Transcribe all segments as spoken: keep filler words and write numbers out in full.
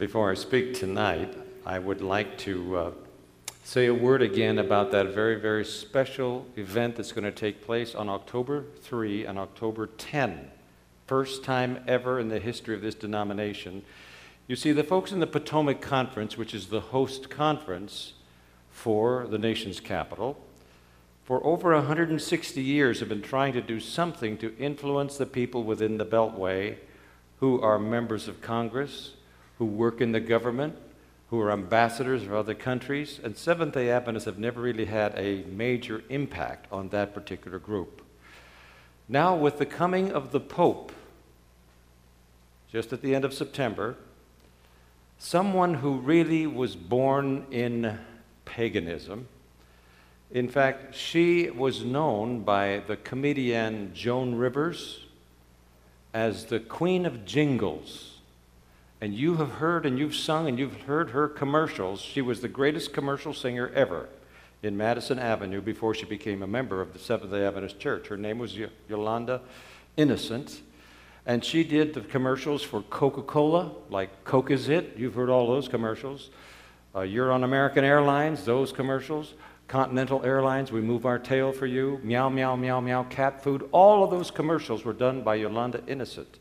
Before I speak tonight, I would like to uh, say a word again about that very, very special event that's going to take place on October third and October tenth. First time ever in the history of this denomination. You see, the folks in the Potomac Conference, which is the host conference for the nation's capital, for over one hundred sixty years have been trying to do something to influence the people within the Beltway who are members of Congress, who work in the government, who are ambassadors of other countries, and Seventh-day Adventists have never really had a major impact on that particular group. Now, with the coming of the Pope, just at the end of September, someone who really was born in paganism, in fact, she was known by the comedian Joan Rivers as the Queen of Jingles. And you have heard and you've sung and you've heard her commercials. She was the greatest commercial singer ever in Madison Avenue before she became a member of the Seventh-day Adventist Church. Her name was y- Yolanda Innocent. And she did the commercials for Coca-Cola, like Coke is It. You've heard all those commercials. Uh, you're on American Airlines, those commercials. Continental Airlines, we move our tail for you. Meow, meow, meow, meow, cat food. All of those commercials were done by Yolanda Innocent.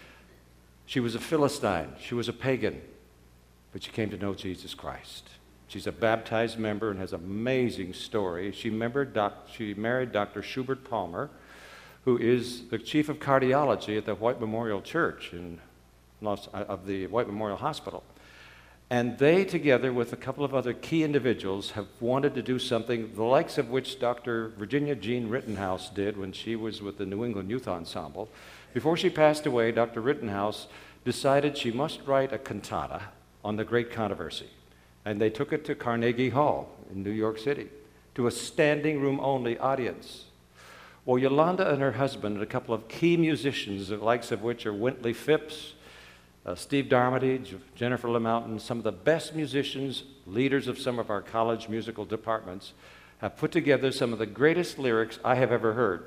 She was a Philistine. She was a pagan. But she came to know Jesus Christ. She's a baptized member and has an amazing story. She, doc, she married Doctor Schubert Palmer, who is the chief of cardiology at the White Memorial Church in Los, of the White Memorial Hospital. And they, together with a couple of other key individuals, have wanted to do something the likes of which Doctor Virginia Jean Rittenhouse did when she was with the New England Youth Ensemble. Before she passed away, Doctor Rittenhouse decided she must write a cantata on the Great Controversy. And they took it to Carnegie Hall in New York City to a standing room only audience. Well, Yolanda and her husband and a couple of key musicians, the likes of which are Wintley Phipps, Uh, Steve Darmitage, Jennifer LaMountain, some of the best musicians, leaders of some of our college musical departments, have put together some of the greatest lyrics I have ever heard.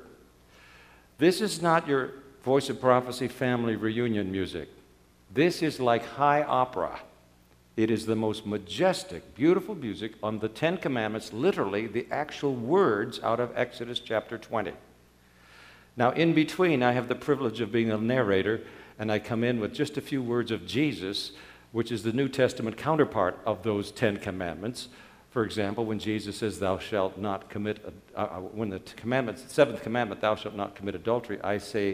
This is not your Voice of Prophecy family reunion music. This is like high opera. It is the most majestic, beautiful music on the Ten Commandments, literally the actual words out of Exodus chapter twenty. Now, in between, I have the privilege of being a narrator, and I come in with just a few words of Jesus, which is the New Testament counterpart of those Ten Commandments. For example, when Jesus says, thou shalt not commit, uh, uh, when the commandment, seventh commandment, thou shalt not commit adultery, I say,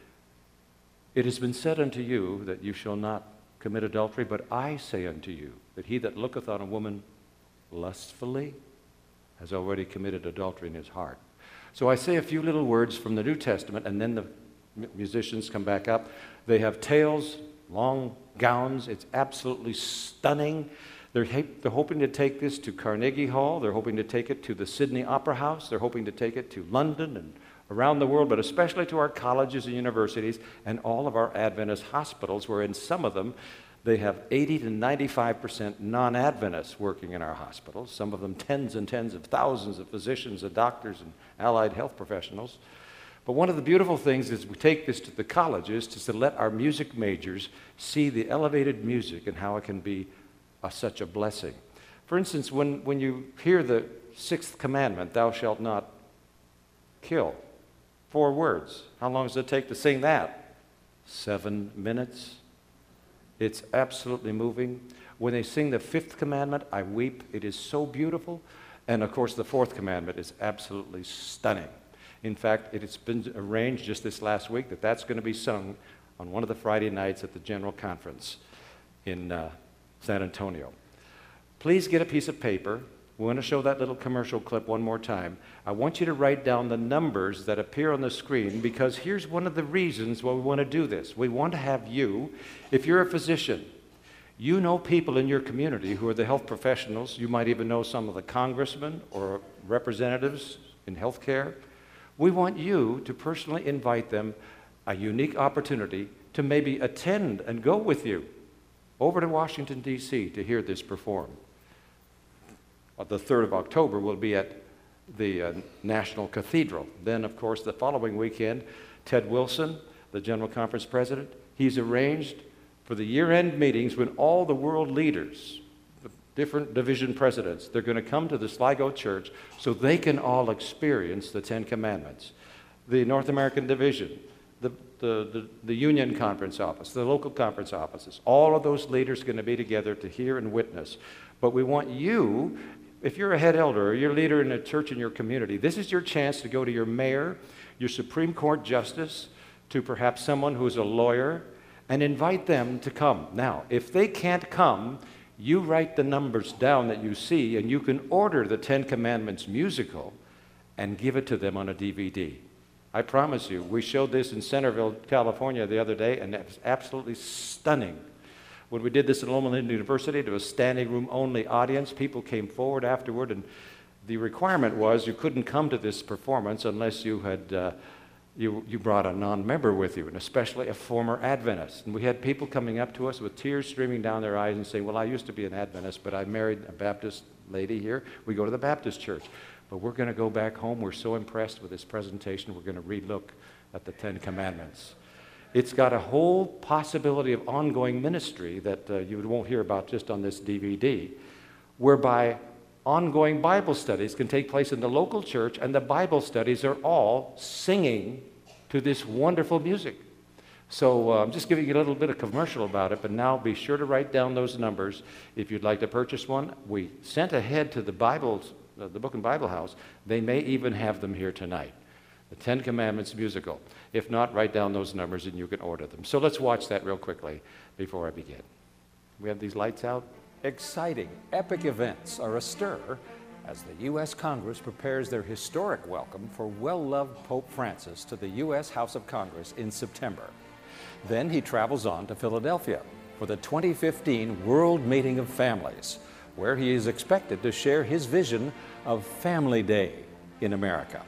it has been said unto you that you shall not commit adultery, but I say unto you that he that looketh on a woman lustfully has already committed adultery in his heart. So I say a few little words from the New Testament, and then the musicians come back up. They have tails, long gowns. It's absolutely stunning. They're, they're hoping to take this to Carnegie Hall. They're hoping to take it to the Sydney Opera House. They're hoping to take it to London and around the world, but especially to our colleges and universities and all of our Adventist hospitals, where in some of them they have eighty to ninety-five percent non-Adventists working in our hospitals, some of them tens and tens of thousands of physicians and doctors and allied health professionals. But one of the beautiful things is we take this to the colleges to let our music majors see the elevated music and how it can be a, such a blessing. For instance, when, when you hear the sixth commandment, thou shalt not kill, four words. How long does it take to sing that? Seven minutes. It's absolutely moving. When they sing the fifth commandment, I weep. It is so beautiful. And of course, the fourth commandment is absolutely stunning. In fact, it has been arranged just this last week that that's going to be sung on one of the Friday nights at the General Conference in uh, San Antonio. Please get a piece of paper. We want to show that little commercial clip one more time. I want you to write down the numbers that appear on the screen, because here's one of the reasons why we want to do this. We want to have you, if you're a physician, you know people in your community who are the health professionals. You might even know some of the congressmen or representatives in healthcare. We want you to personally invite them a unique opportunity to maybe attend and go with you over to Washington, D C to hear this performed. The third of October will be at the uh, National Cathedral. Then, of course, the following weekend, Ted Wilson, the General Conference president, he's arranged for the year-end meetings when all the world leaders, the different division presidents, they're going to come to the Sligo Church so they can all experience the Ten Commandments. The North American division, the, the, the, the union conference office, the local conference offices, all of those leaders are going to be together to hear and witness. But we want you, if you're a head elder or you're a leader in a church in your community, this is your chance to go to your mayor, your Supreme Court justice, to perhaps someone who's a lawyer, and invite them to come. Now, if they can't come, you write the numbers down that you see, and you can order the Ten Commandments musical and give it to them on a D V D. I promise you, we showed this in Centerville, California the other day, and it was absolutely stunning. When we did this at Loma Linda University, to a standing room only audience, people came forward afterward, and the requirement was you couldn't come to this performance unless you had uh, You, you brought a non-member with you, and especially a former Adventist. And we had people coming up to us with tears streaming down their eyes and saying, well, I used to be an Adventist, but I married a Baptist lady here. We go to the Baptist church. But we're going to go back home. We're so impressed with this presentation, we're going to relook at the Ten Commandments. It's got a whole possibility of ongoing ministry that uh, you won't hear about just on this D V D, whereby ongoing Bible studies can take place in the local church, and the Bible studies are all singing to this wonderful music. So uh, I'm just giving you a little bit of commercial about it, but now be sure to write down those numbers if you'd like to purchase one. We sent ahead to the Bibles, uh, the Book and Bible House. They may even have them here tonight. The Ten Commandments musical. If not, write down those numbers and you can order them. So let's watch that real quickly before I begin. We have these lights out. Exciting, epic events are astir as the U S Congress prepares their historic welcome for well-loved Pope Francis to the U S House of Congress in September. Then he travels on to Philadelphia for the twenty fifteen World Meeting of Families, where he is expected to share his vision of Family Day in America.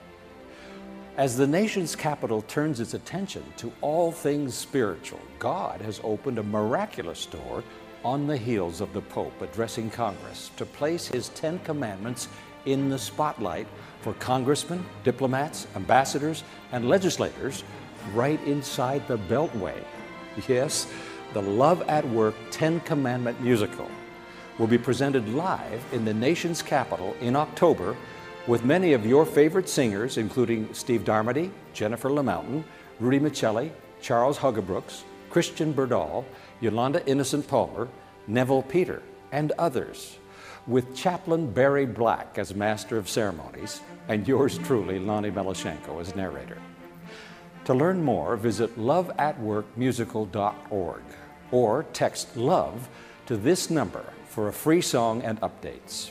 As the nation's capital turns its attention to all things spiritual, God has opened a miraculous door on the heels of the Pope addressing Congress to place his Ten Commandments in the spotlight for congressmen, diplomats, ambassadors, and legislators right inside the Beltway. Yes, the Love at Work Ten Commandment musical will be presented live in the nation's capital in October with many of your favorite singers, including Steve Darmody, Jennifer LaMountain, Rudy Michelli, Charles Huggebrooks, Christian Berdahl, Yolanda Innocent Palmer, Neville Peter, and others, with Chaplain Barry Black as Master of Ceremonies, and yours truly, Lonnie Melashenko, as narrator. To learn more, visit love at work musical dot org or text LOVE to this number for a free song and updates.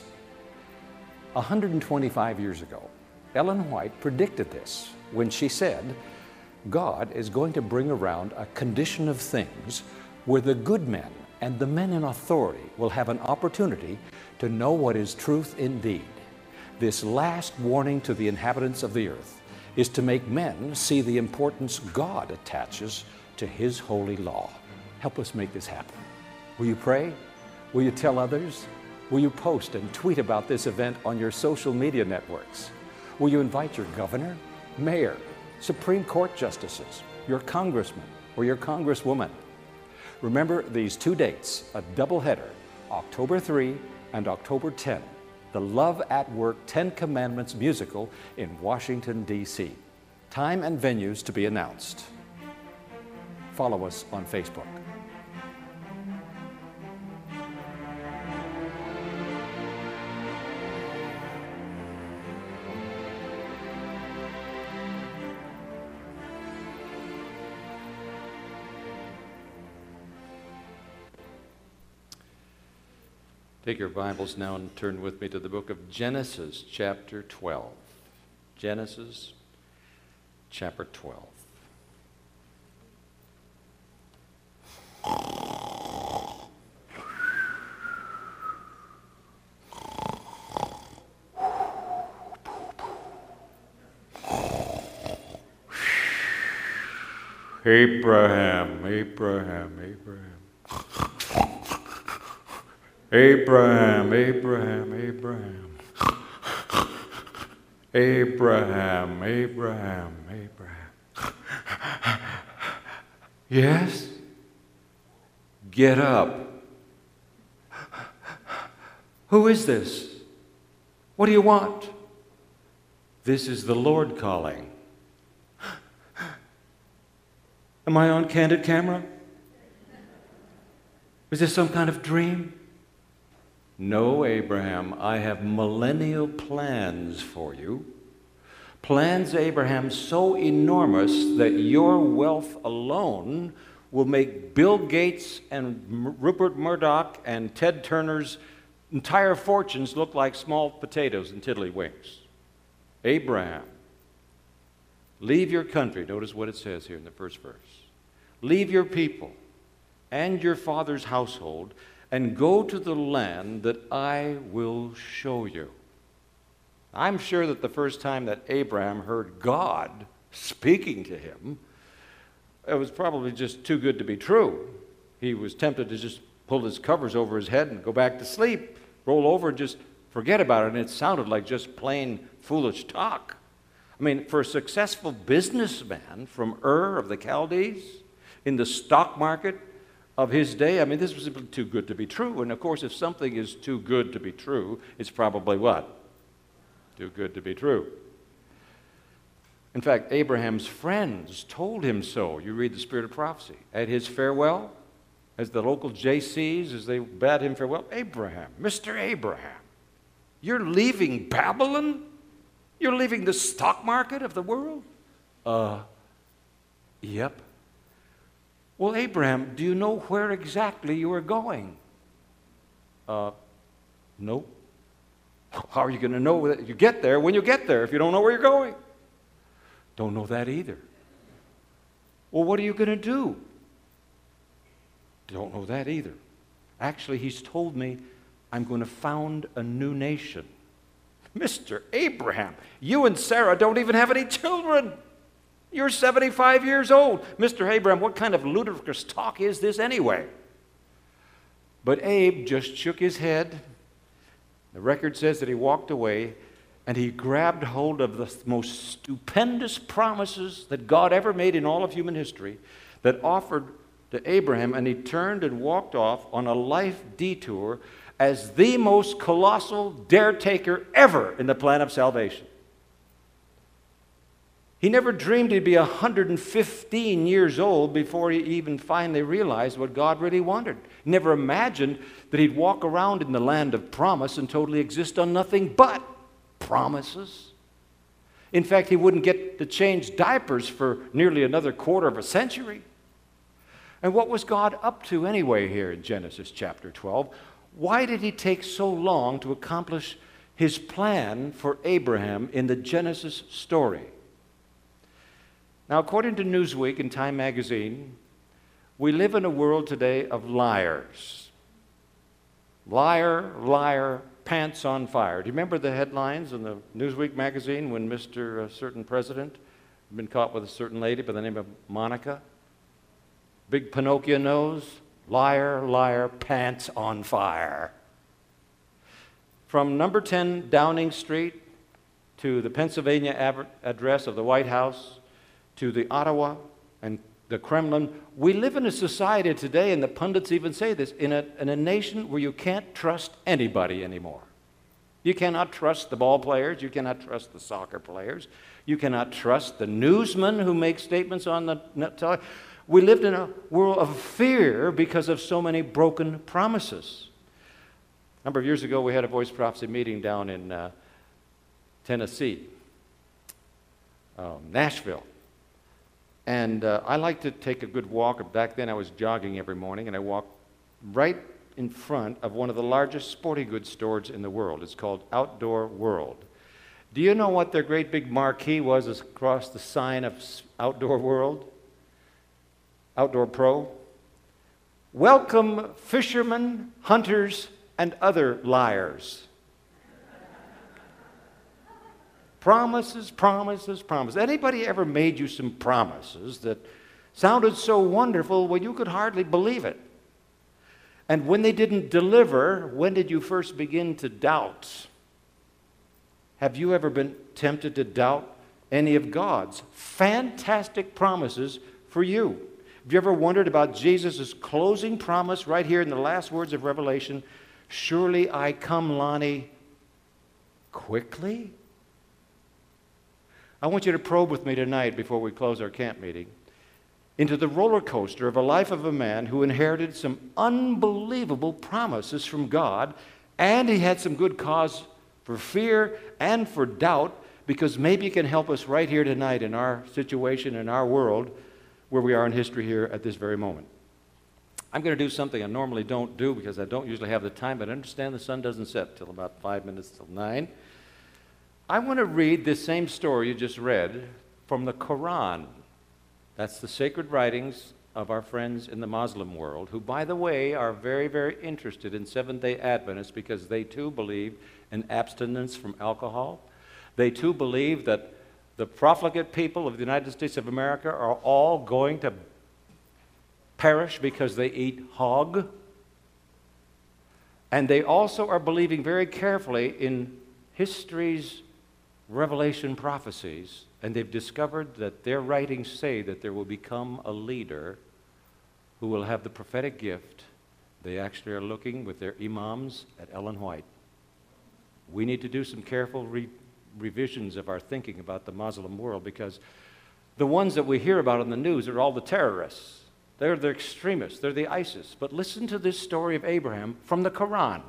one hundred twenty-five years ago, Ellen White predicted this when she said, God is going to bring around a condition of things where the good men and the men in authority will have an opportunity to know what is truth indeed. This last warning to the inhabitants of the earth is to make men see the importance God attaches to His holy law. Help us make this happen. Will you pray? Will you tell others? Will you post and tweet about this event on your social media networks? Will you invite your governor, mayor, Supreme Court justices, your congressman, or your congresswoman? Remember these two dates, a doubleheader, October third and October tenth, the Love at Work Ten Commandments musical in Washington, D C Time and venues to be announced. Follow us on Facebook. Take your Bibles now and turn with me to the book of Genesis, chapter twelve. Genesis, chapter twelve. Abraham, Abraham, Abraham. Abraham, Abraham, Abraham. Abraham, Abraham, Abraham. Yes? Get up. Who is this? What do you want? This is the Lord calling. Am I on candid camera? Is this some kind of dream? No, Abraham, I have millennial plans for you. Plans, Abraham, so enormous that your wealth alone will make Bill Gates and Rupert Murdoch and Ted Turner's entire fortunes look like small potatoes and tiddlywinks. Abraham, leave your country. Notice what it says here in the first verse. Leave your people and your father's household and go to the land that I will show you. I'm sure that the first time that Abraham heard God speaking to him, it was probably just too good to be true. He was tempted to just pull his covers over his head and go back to sleep, roll over and just forget about it. And it sounded like just plain foolish talk. I mean, for a successful businessman from Ur of the Chaldees in the stock market of his day, I mean, this was simply too good to be true. And of course, if something is too good to be true, it's probably what? Too good to be true. In fact, Abraham's friends told him so. You read the Spirit of Prophecy. At his farewell, as the local J Cs, as they bade him farewell, Abraham, Mister Abraham, you're leaving Babylon? You're leaving the stock market of the world? Uh, yep. Well, Abraham, do you know where exactly you are going? Uh, nope. How are you going to know that you get there when you get there if you don't know where you're going? Don't know that either. Well, what are you going to do? Don't know that either. Actually, he's told me I'm going to found a new nation. Mister Abraham, you and Sarah don't even have any children. You're seventy-five years old. Mister Abraham, what kind of ludicrous talk is this anyway? But Abe just shook his head. The record says that he walked away and he grabbed hold of the most stupendous promises that God ever made in all of human history that offered to Abraham, and he turned and walked off on a life detour as the most colossal dare-taker ever in the plan of salvation. He never dreamed he'd be one hundred fifteen years old before he even finally realized what God really wanted. He never imagined that he'd walk around in the land of promise and totally exist on nothing but promises. In fact, he wouldn't get to change diapers for nearly another quarter of a century. And what was God up to anyway here in Genesis chapter twelve? Why did he take so long to accomplish his plan for Abraham in the Genesis story? Now, according to Newsweek and Time magazine, we live in a world today of liars. Liar, liar, pants on fire. Do you remember the headlines in the Newsweek magazine when Mister A certain president had been caught with a certain lady by the name of Monica? Big Pinocchio nose, liar, liar, pants on fire. From number ten Downing Street to the Pennsylvania ab- address of the White House, to the Ottawa and the Kremlin, we live in a society today, and the pundits even say this, in a, in a nation where you can't trust anybody anymore. You cannot trust the ball players. You cannot trust the soccer players. You cannot trust the newsmen who make statements on the television. We lived in a world of fear because of so many broken promises. A number of years ago, we had a Voice Prophecy meeting down in uh, Tennessee, um, Nashville. And uh, I like to take a good walk. Back then I was jogging every morning, and I walked right in front of one of the largest sporting goods stores in the world. It's called Outdoor World. Do you know what their great big marquee was across the sign of Outdoor World? Outdoor Pro? Welcome fishermen, hunters, and other liars. Promises, promises, promises. Anybody ever made you some promises that sounded so wonderful, well, you could hardly believe it? And when they didn't deliver, when did you first begin to doubt? Have you ever been tempted to doubt any of God's fantastic promises for you? Have you ever wondered about Jesus' closing promise right here in the last words of Revelation? Surely I come, Lonnie, quickly? I want you to probe with me tonight before we close our camp meeting into the roller coaster of a life of a man who inherited some unbelievable promises from God, and he had some good cause for fear and for doubt, because maybe it can help us right here tonight in our situation, in our world, where we are in history here at this very moment. I'm going to do something I normally don't do because I don't usually have the time, but I understand the sun doesn't set till about five minutes till nine. I want to read this same story you just read from the Quran. That's the sacred writings of our friends in the Muslim world, who, by the way, are very, very interested in Seventh-day Adventists because they too believe in abstinence from alcohol. They too believe that the profligate people of the United States of America are all going to perish because they eat hog. And they also are believing very carefully in history's revelation prophecies, and they've discovered that their writings say that there will become a leader who will have the prophetic gift. They actually are looking with their imams at Ellen White. We need to do some careful re- revisions of our thinking about the Muslim world, because the ones that we hear about in the news are all the terrorists. They're the extremists. They're the ISIS. But listen to this story of Abraham from the Quran.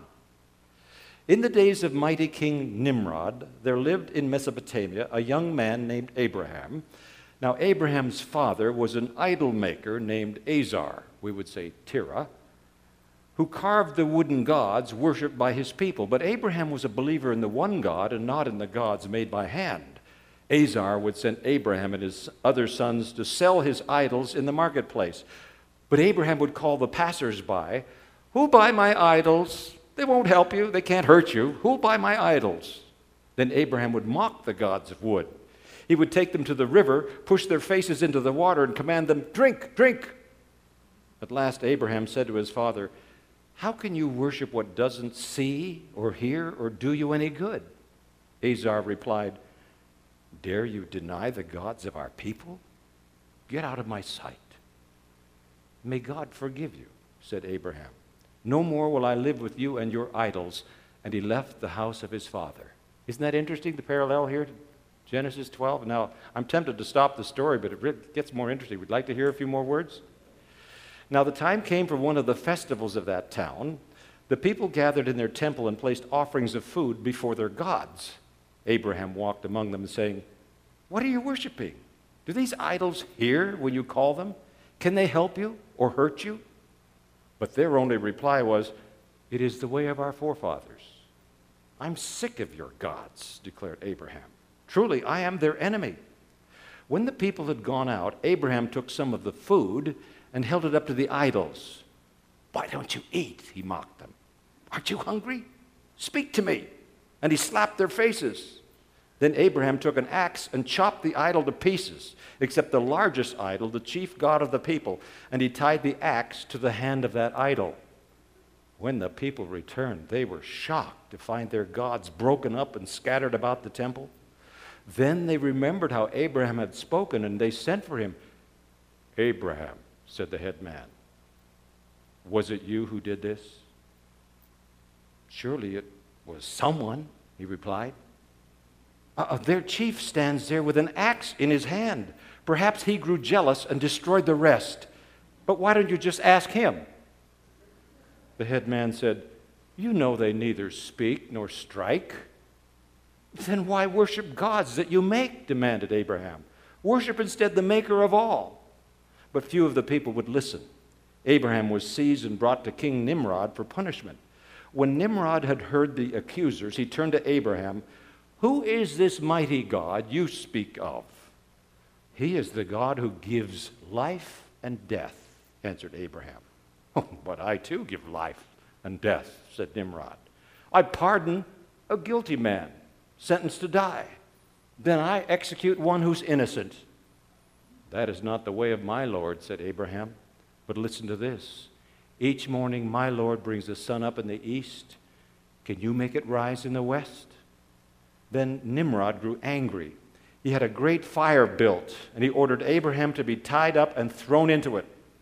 In the days of mighty King Nimrod, there lived in Mesopotamia a young man named Abraham. Now, Abraham's father was an idol maker named Azar, we would say Terah, who carved the wooden gods worshipped by his people. But Abraham was a believer in the one God and not in the gods made by hand. Azar would send Abraham and his other sons to sell his idols in the marketplace. But Abraham would call the passers-by, "Who'll buy my idols? They won't help you. They can't hurt you. Who'll buy my idols?" Then Abraham would mock the gods of wood. He would take them to the river, push their faces into the water, and command them, "Drink, drink." At last Abraham said to his father, "How can you worship what doesn't see or hear or do you any good?" Azar replied, "Dare you deny the gods of our people? Get out of my sight." "May God forgive you," said Abraham. "No more will I live with you and your idols." And he left the house of his father. Isn't that interesting, the parallel here to Genesis twelve? Now, I'm tempted to stop the story, but it really gets more interesting. Would you like to hear a few more words? Now, the time came for one of the festivals of that town. The people gathered in their temple and placed offerings of food before their gods. Abraham walked among them, saying, "What are you worshiping? Do these idols hear when you call them? Can they help you or hurt you?" But their only reply was, "It is the way of our forefathers." "I'm sick of your gods," declared Abraham. "Truly, I am their enemy." When the people had gone out, Abraham took some of the food and held it up to the idols. "Why don't you eat?" he mocked them. "Aren't you hungry? Speak to me." And he slapped their faces. Then Abraham took an axe and chopped the idol to pieces, except the largest idol, the chief god of the people, and he tied the axe to the hand of that idol. When the people returned, they were shocked to find their gods broken up and scattered about the temple. Then they remembered how Abraham had spoken, and they sent for him. "Abraham," said the head man, "was it you who did this?" "Surely it was someone," he replied. Uh, their chief stands there with an axe in his hand. Perhaps he grew jealous and destroyed the rest. But why don't you just ask him?" The head man said, "You know they neither speak nor strike." "Then why worship gods that you make?" demanded Abraham. "Worship instead the maker of all." But few of the people would listen. Abraham was seized and brought to King Nimrod for punishment. When Nimrod had heard the accusers, he turned to Abraham. "Who is this mighty God you speak of?" "He is the God who gives life and death," answered Abraham. "Oh, but I too give life and death," said Nimrod. "I pardon a guilty man sentenced to die. Then I execute one who's innocent." "That is not the way of my Lord," said Abraham. "But listen to this. Each morning my Lord brings the sun up in the east. Can you make it rise in the west?" Then Nimrod grew angry. He had a great fire built, and he ordered Abraham to be tied up and thrown into it.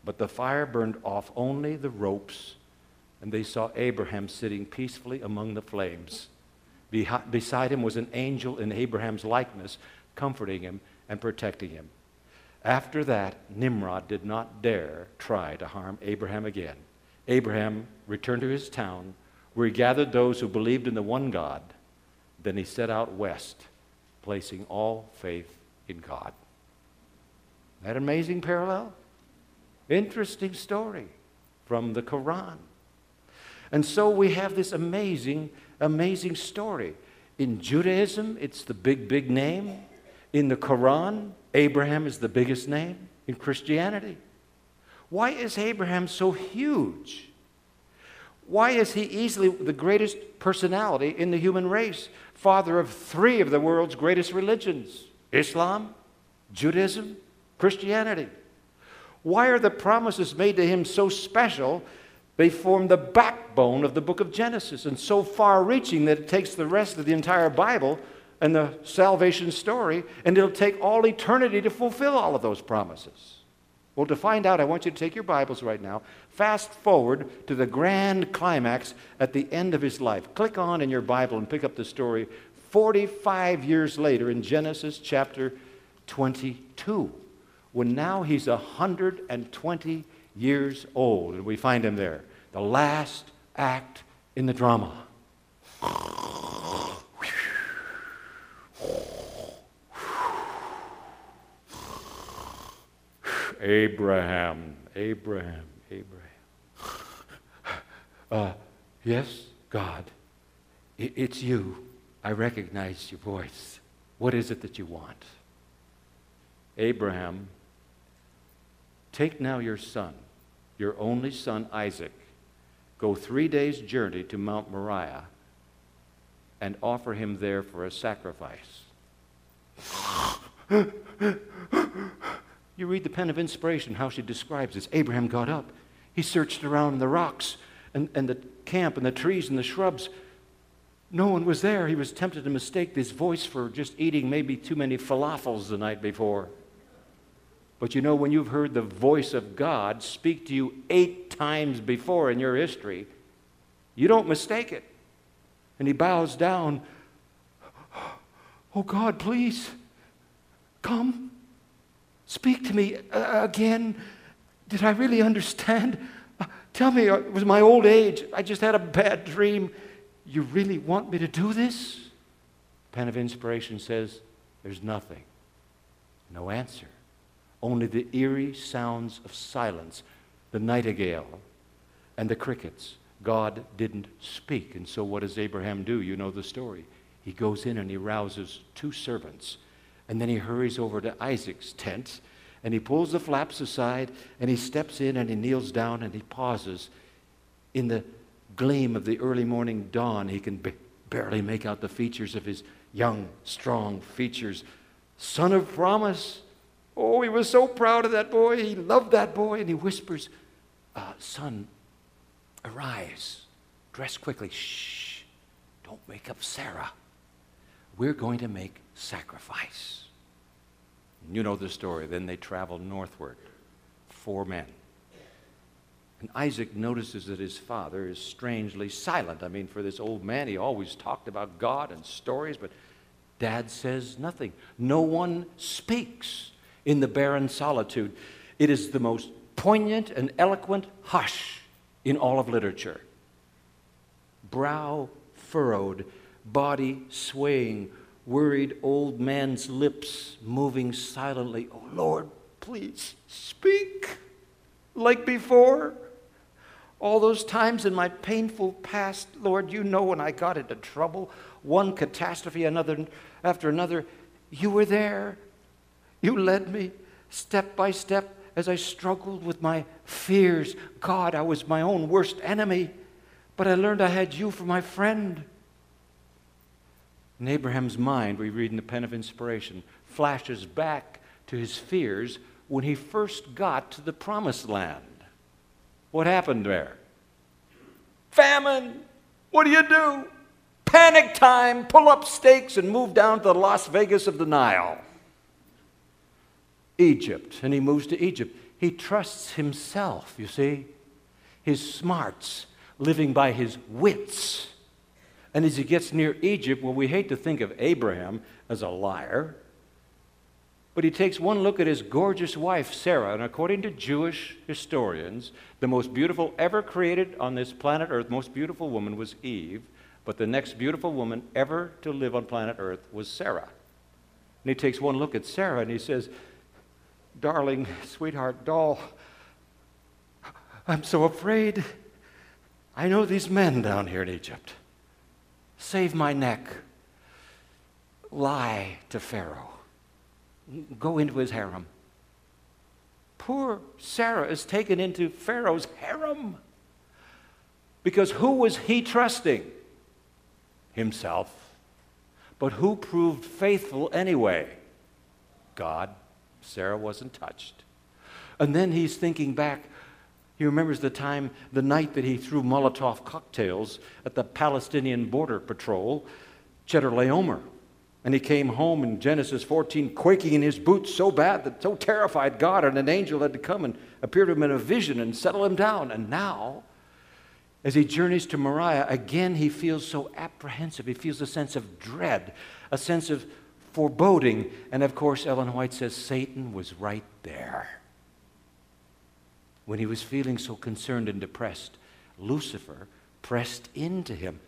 But the fire burned off only the ropes, and they saw Abraham sitting peacefully among the flames. Behi- beside him was an angel in Abraham's likeness, comforting him and protecting him. After that, Nimrod did not dare try to harm Abraham again. Abraham returned to his town, where he gathered those who believed in the one God. Then he set out west, placing all faith in God. That amazing parallel? Interesting story from the Quran. And so we have this amazing, amazing story. In Judaism, it's the big, big name. In the Quran, Abraham is the biggest name. In Christianity, why is Abraham so huge? Why is he easily the greatest personality in the human race? Father of three of the world's greatest religions: Islam, Judaism, Christianity. Why are the promises made to him so special? They form the backbone of the book of Genesis, and so far-reaching that it takes the rest of the entire Bible and the salvation story, and it'll take all eternity to fulfill all of those promises. Well, to find out, I want you to take your Bibles right now, fast forward to the grand climax at the end of his life. Click on in your Bible and pick up the story forty-five years later in Genesis chapter twenty-two, when now he's one hundred twenty years old, and we find him there, the last act in the drama. Abraham, Abraham, Abraham. Uh, yes, God, I- it's you. I recognize your voice. What is it that you want? Abraham, take now your son, your only son Isaac, go three days' journey to Mount Moriah, and offer him there for a sacrifice. You read the Pen of Inspiration, how she describes this. Abraham got up. He searched around the rocks and, and the camp and the trees and the shrubs. No one was there. He was tempted to mistake this voice for just eating maybe too many falafels the night before. But you know, when you've heard the voice of God speak to you eight times before in your history, you don't mistake it. And he bows down. Oh God, please, come. Speak to me uh, again. Did I really understand? Uh, tell me, uh, it was my old age. I just had a bad dream. You really want me to do this? Pen of Inspiration says, there's nothing. No answer. Only the eerie sounds of silence, the nightingale and the crickets. God didn't speak. And so what does Abraham do? You know the story. He goes in and he rouses two servants. And then he hurries over to Isaac's tent, and he pulls the flaps aside, and he steps in, and he kneels down, and he pauses. In the gleam of the early morning dawn, he can ba- barely make out the features of his young, strong features. Son of promise. Oh, he was so proud of that boy. He loved that boy, and he whispers, uh, son, arise. Dress quickly. Shh. Don't wake up Sarah. We're going to make sacrifice. You know the story. Then they traveled northward, four men. And Isaac notices that his father is strangely silent. I mean, for this old man, he always talked about God and stories, but Dad says nothing. No one speaks in the barren solitude. It is the most poignant and eloquent hush in all of literature. Brow furrowed, body swaying, worried old man's lips moving silently. Oh, Lord, please speak like before. All those times in my painful past, Lord, you know when I got into trouble, one catastrophe another after another, you were there. You led me step by step as I struggled with my fears. God, I was my own worst enemy, but I learned I had you for my friend. In Abraham's mind, we read in the Pen of Inspiration, flashes back to his fears when he first got to the Promised Land. What happened there? Famine! What do you do? Panic time! Pull up stakes and move down to the Las Vegas of the Nile. Egypt, and he moves to Egypt. he trusts himself, you see, his smarts, living by his wits. And as he gets near Egypt, well, we hate to think of Abraham as a liar, but he takes one look at his gorgeous wife, Sarah, and according to Jewish historians, the most beautiful ever created on this planet Earth, most beautiful woman was Eve, but the next beautiful woman ever to live on planet Earth was Sarah. And he takes one look at Sarah and he says, darling, sweetheart, doll, I'm so afraid. I know these men down here in Egypt. Save my neck. Lie to Pharaoh. Go into his harem. Poor Sarah is taken into Pharaoh's harem. Because who was he trusting? Himself. But who proved faithful anyway? God. Sarah wasn't touched. And then he's thinking back. He remembers the time, the night that he threw Molotov cocktails at the Palestinian border patrol, Chedorlaomer. And he came home in Genesis fourteen, quaking in his boots so bad that so terrified God, and an angel had to come and appear to him in a vision and settle him down. And now, as he journeys to Moriah, again he feels so apprehensive. He feels a sense of dread, a sense of foreboding. And of course, Ellen White says Satan was right there. When he was feeling so concerned and depressed, Lucifer pressed into him.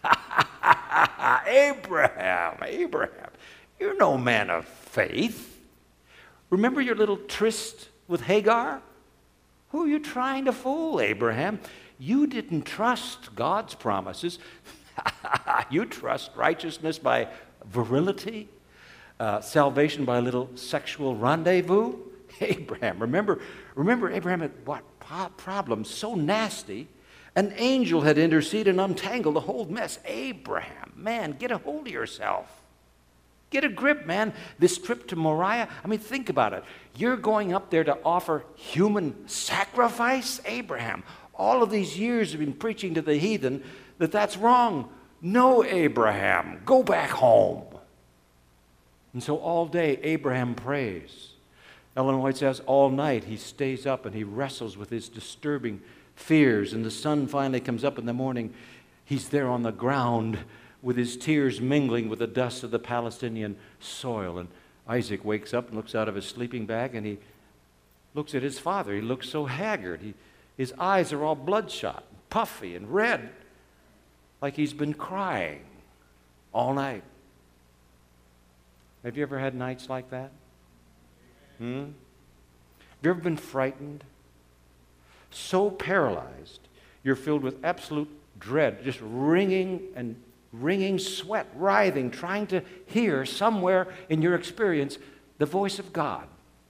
Abraham, Abraham, you're no man of faith. Remember your little tryst with Hagar? Who are you trying to fool, Abraham? You didn't trust God's promises. You trust righteousness by virility, uh, salvation by a little sexual rendezvous. Abraham, remember, remember Abraham had what problem so nasty? An angel had interceded and untangled the whole mess. Abraham, man, get a hold of yourself. Get a grip, man. This trip to Moriah, I mean, think about it. You're going up there to offer human sacrifice? Abraham, all of these years you've been preaching to the heathen that that's wrong. No, Abraham, go back home. And so all day Abraham prays. Ellen White says all night he stays up and he wrestles with his disturbing fears, and the sun finally comes up in the morning. He's there on the ground with his tears mingling with the dust of the Palestinian soil. And Isaac wakes up and looks out of his sleeping bag and he looks at his father. He looks so haggard. He, his eyes are all bloodshot, puffy and red, like he's been crying all night. Have you ever had nights like that? Hmm? Have you ever been frightened? So paralyzed, you're filled with absolute dread, just wringing and wringing sweat, writhing, trying to hear somewhere in your experience the voice of God.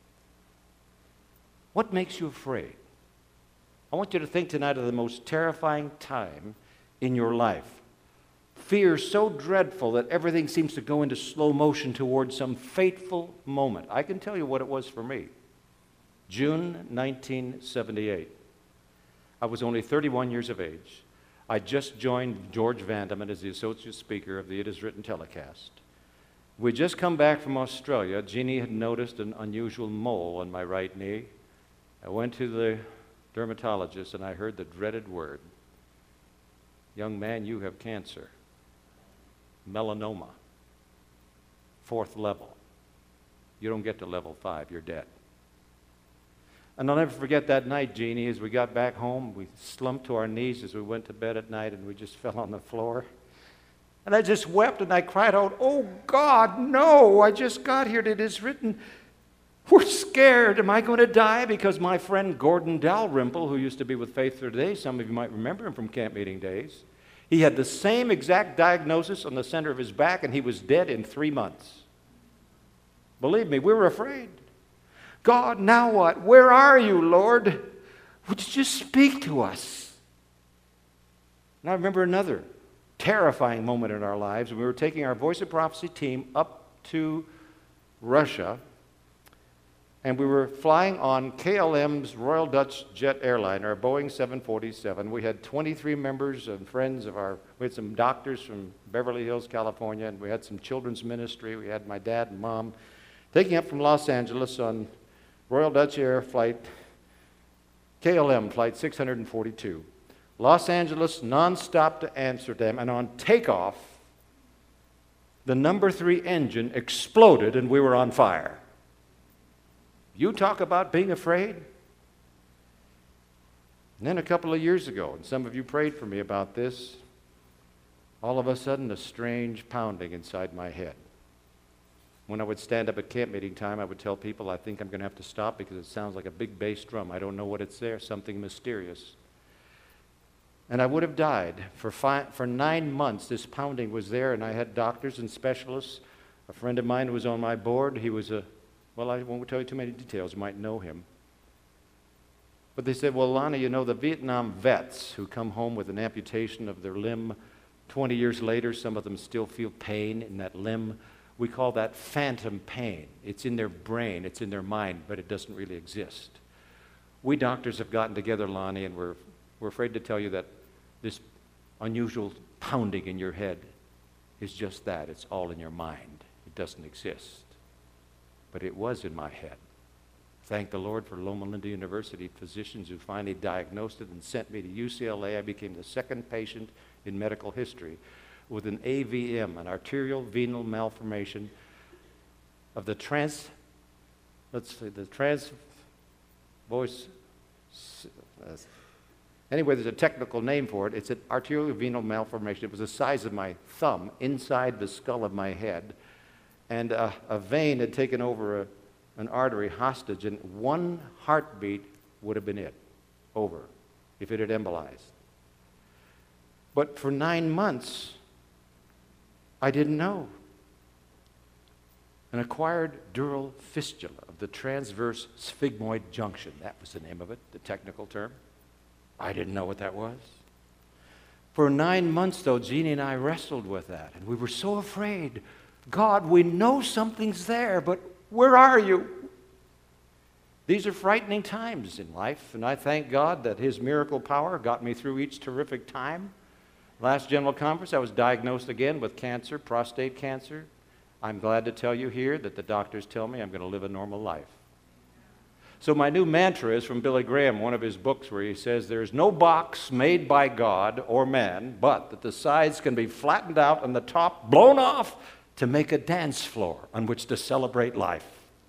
What makes you afraid? I want you to think tonight of the most terrifying time in your life. Fear so dreadful that everything seems to go into slow motion towards some fateful moment. I can tell you what it was for me. June nineteen seventy-eight. I was only thirty-one years of age. I just joined George Vandeman as the associate speaker of the It Is Written telecast. We'd just come back from Australia. Jeannie had noticed an unusual mole on my right knee. I went to the dermatologist and I heard the dreaded word. Young man, you have cancer. Melanoma. Fourth level. You don't get to level five, you're dead. And I'll never forget that night, Jeannie, as we got back home, we slumped to our knees as we went to bed at night and we just fell on the floor. And I just wept and I cried out, oh God, no, I just got here. It is written, we're scared. Am I going to die? Because my friend Gordon Dalrymple, who used to be with Faith for Today, some of you might remember him from camp meeting days, he had the same exact diagnosis on the center of his back and he was dead in three months. Believe me, we were afraid. God, now what? Where are you, Lord? Would you just speak to us? And I remember another terrifying moment in our lives. We were taking our Voice of Prophecy team up to Russia, and we were flying on K L M's Royal Dutch jet airliner, a Boeing seven forty-seven. We had twenty-three members and friends of our, we had some doctors from Beverly Hills, California, and we had some children's ministry. We had my dad and mom taking up from Los Angeles on Royal Dutch Air Flight K L M Flight six hundred forty-two. Los Angeles, nonstop to Amsterdam, and on takeoff, the number three engine exploded and we were on fire. You talk about being afraid? And then a couple of years ago, and some of you prayed for me about this, all of a sudden a strange pounding inside my head. When I would stand up at camp meeting time, I would tell people, I think I'm going to have to stop because it sounds like a big bass drum. I don't know what it's there, something mysterious. And I would have died. For, five, for nine months, this pounding was there, and I had doctors and specialists. A friend of mine was on my board. He was a, well, I won't tell you too many details. You might know him. But they said, well, Lonnie, you know, the Vietnam vets who come home with an amputation of their limb, twenty years later, some of them still feel pain in that limb. We call that phantom pain. It's in their brain, it's in their mind, but it doesn't really exist. We doctors have gotten together, Lonnie, and we're, we're afraid to tell you that this unusual pounding in your head is just that. It's all in your mind. It doesn't exist. But it was in my head. Thank the Lord for Loma Linda University physicians who finally diagnosed it and sent me to U C L A. I became the second patient in medical history with an A V M, an arterial venal malformation of the trans, let's see, the trans voice, uh, anyway, there's a technical name for it. It's an arterial venal malformation. It was the size of my thumb inside the skull of my head, and uh, a vein had taken over a, an artery hostage, and one heartbeat would have been it, over, if it had embolized. But for nine months, I didn't know. An acquired dural fistula of the transverse sphygmoid junction. That was the name of it, the technical term. I didn't know what that was. For nine months, though, Jeannie and I wrestled with that, and we were so afraid. God, we know something's there, but where are you? These are frightening times in life, and I thank God that His miracle power got me through each terrific time. Last General Conference, I was diagnosed again with cancer, prostate cancer. I'm glad to tell you here that the doctors tell me I'm going to live a normal life. So my new mantra is from Billy Graham, one of his books, where he says, there's no box made by God or man, but that the sides can be flattened out and the top blown off to make a dance floor on which to celebrate life.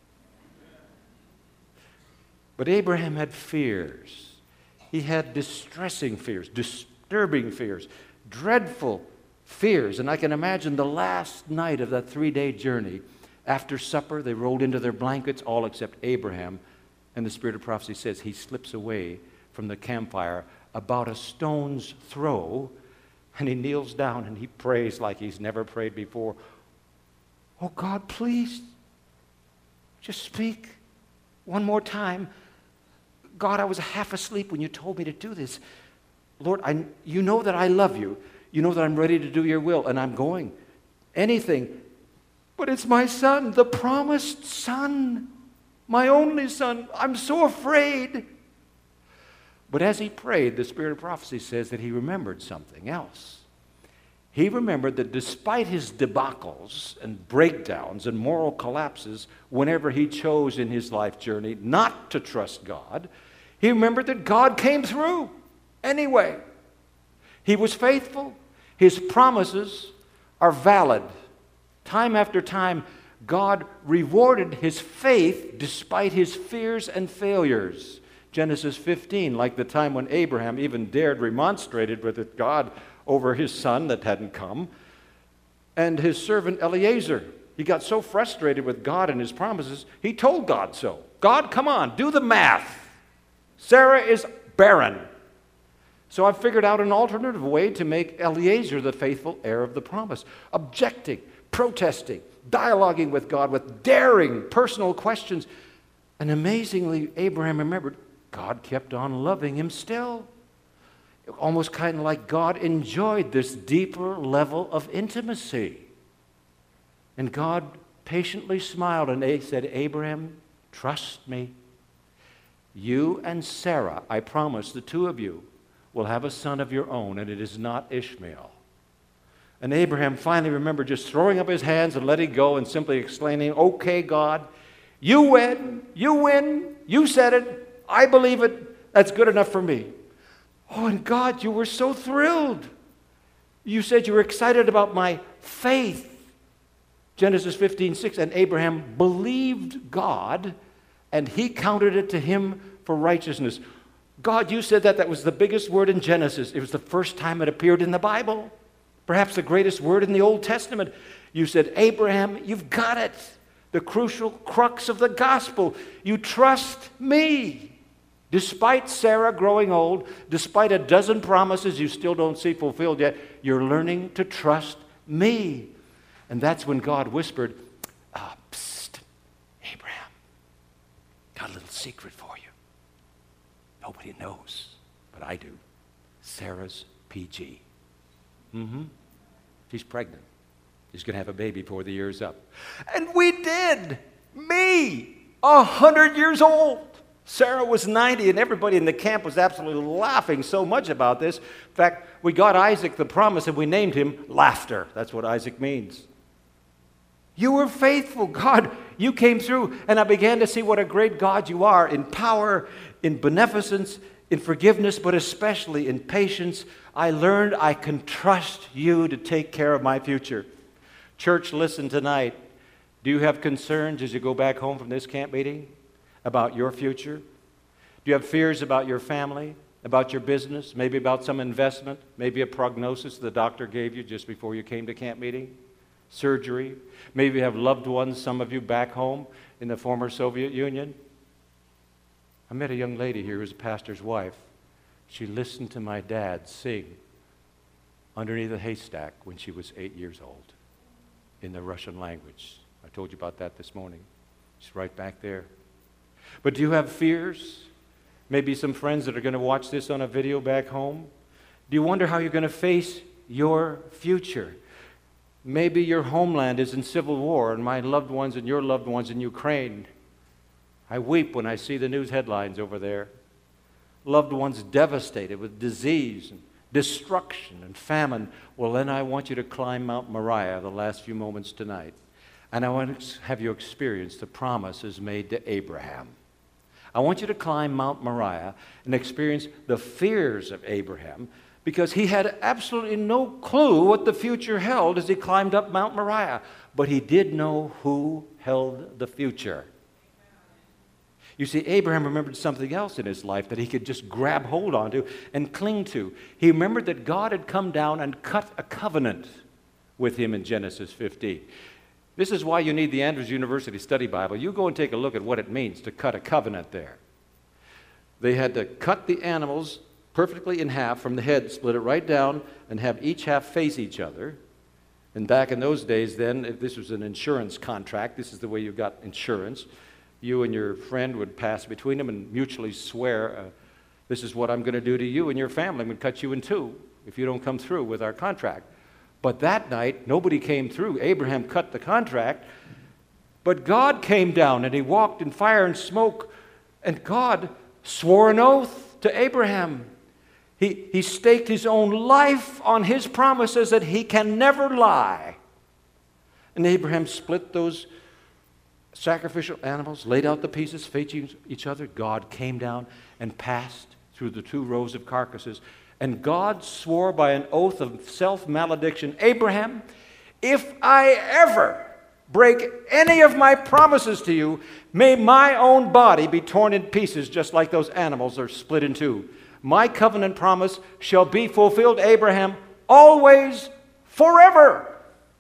But Abraham had fears. He had distressing fears, disturbing fears, dreadful fears. And I can imagine the last night of that three-day journey. After supper, they rolled into their blankets, all except Abraham. And the Spirit of prophecy says he slips away from the campfire about a stone's throw, and he kneels down and he prays like he's never prayed before. Oh God, please, just speak one more time. God, I was half asleep when you told me to do this. Lord, I, you know that I love you. You know that I'm ready to do your will, and I'm going. Anything. But it's my son, the promised son, my only son. I'm so afraid. But as he prayed, the Spirit of prophecy says that he remembered something else. He remembered that despite his debacles and breakdowns and moral collapses, whenever he chose in his life journey not to trust God, he remembered that God came through. Anyway, he was faithful. His promises are valid. Time after time, God rewarded his faith despite his fears and failures. Genesis fifteen, like the time when Abraham even dared remonstrated with God over his son that hadn't come. And his servant Eliezer, he got so frustrated with God and his promises, he told God so. God, come on, do the math. Sarah is barren. So I've figured out an alternative way to make Eliezer the faithful heir of the promise. Objecting, protesting, dialoguing with God with daring personal questions. And amazingly, Abraham remembered God kept on loving him still. Almost kind of like God enjoyed this deeper level of intimacy. And God patiently smiled and said, Abraham, trust me. You and Sarah, I promise the two of you, will have a son of your own, and it is not Ishmael. And Abraham finally remembered just throwing up his hands and letting go and simply exclaiming, okay, God, you win, you win, you said it, I believe it, That's good enough for me. Oh, and God, you were so thrilled. You said you were excited about my faith. Genesis fifteen six, and Abraham believed God, and he counted it to him for righteousness. God, you said that that was the biggest word in Genesis. It was the first time it appeared in the Bible. Perhaps the greatest word in the Old Testament. You said, Abraham, you've got it. The crucial crux of the gospel. You trust me. Despite Sarah growing old, despite a dozen promises you still don't see fulfilled yet, you're learning to trust me. And that's when God whispered, ah, psst, Abraham, got a little secret for you. Nobody knows, but I do. Sarah's P G. Mm-hmm. She's pregnant. She's going to have a baby before the year's up. And we did. Me, a hundred years old. Sarah was ninety, and everybody in the camp was absolutely laughing so much about this. In fact, we got Isaac the promise, and we named him Laughter. That's what Isaac means. You were faithful, God. You came through, and I began to see what a great God you are in power, in beneficence, in forgiveness, but especially in patience. I learned I can trust you to take care of my future. Church, listen tonight. Do you have concerns as you go back home from this camp meeting about your future? Do you have fears about your family, about your business, maybe about some investment, maybe a prognosis the doctor gave you just before you came to camp meeting? Surgery. Maybe you have loved ones, some of you back home in the former Soviet Union. I met a young lady here who's a pastor's wife. She listened to my dad sing underneath a haystack when she was eight years old in the Russian language. I told you about that this morning. She's right back there. But do you have fears? Maybe some friends that are going to watch this on a video back home. Do you wonder how you're going to face your future? Maybe your homeland is in civil war, and my loved ones and your loved ones in Ukraine. I weep when I see the news headlines over there. Loved ones devastated with disease and destruction and famine. Well, then I want you to climb Mount Moriah the last few moments tonight. And I want to have you experience the promises made to Abraham. I want you to climb Mount Moriah and experience the fears of Abraham, because he had absolutely no clue what the future held as he climbed up Mount Moriah. But he did know who held the future. You see, Abraham remembered something else in his life that he could just grab hold onto and cling to. He remembered that God had come down and cut a covenant with him in Genesis fifteen. This is why you need the Andrews University Study Bible. You go and take a look at what it means to cut a covenant there. They had to cut the animals perfectly in half from the head, split it right down, and have each half face each other. And back in those days then, if this was an insurance contract, this is the way you got insurance. You and your friend would pass between them and mutually swear, uh, this is what I'm going to do to you and your family. I'm going to cut you in two if you don't come through with our contract. But that night, nobody came through. Abraham cut the contract, but God came down and he walked in fire and smoke, and God swore an oath to Abraham. He, he staked his own life on his promises that he can never lie. And Abraham split those sacrificial animals, laid out the pieces facing each other. God came down and passed through the two rows of carcasses. And God swore by an oath of self-malediction, Abraham, if I ever break any of my promises to you, may my own body be torn in pieces just like those animals are split in two. My covenant promise shall be fulfilled, Abraham, always, forever.